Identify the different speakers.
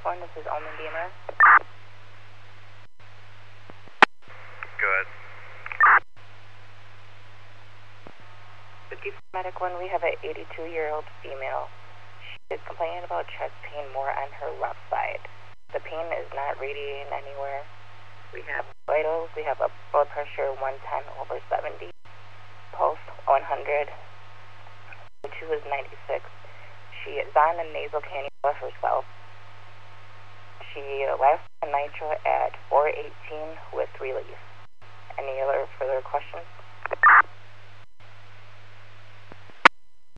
Speaker 1: 1, this is Almond DMS.
Speaker 2: Go ahead.
Speaker 1: 54 Medic 1, we have an 82-year-old female. She is complaining about chest pain more on her left side. The pain is not radiating anywhere. We have vitals, we have a blood pressure 110/70, pulse 100, the 2 is 96. She is on a nasal cannula herself. She last on nitro at 418 with release. Any other further questions?